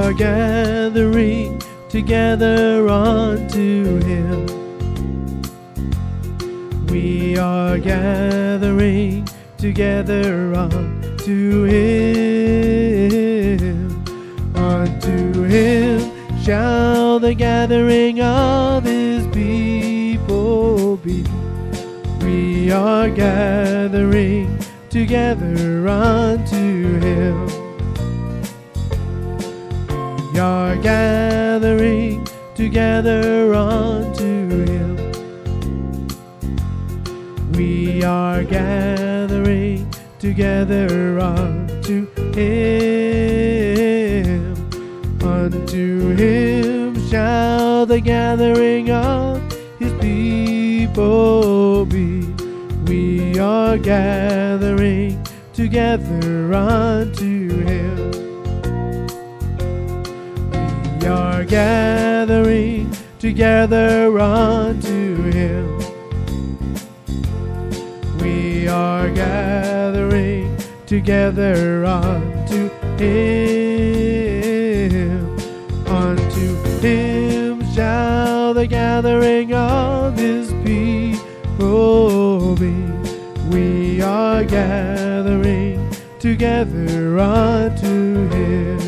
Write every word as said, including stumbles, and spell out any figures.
are gathering together unto Him. We are gathering together unto Him. Unto Him shall the gathering of His people be. We are gathering together unto Him. We are gathering together unto Him. We are gathering together unto Him. Unto Him shall the gathering of His people be. We are gathering together unto Him. We are gathering together unto Him. We are gathering together unto Him. Unto Him shall the gathering of His people be. We are gathering together unto Him.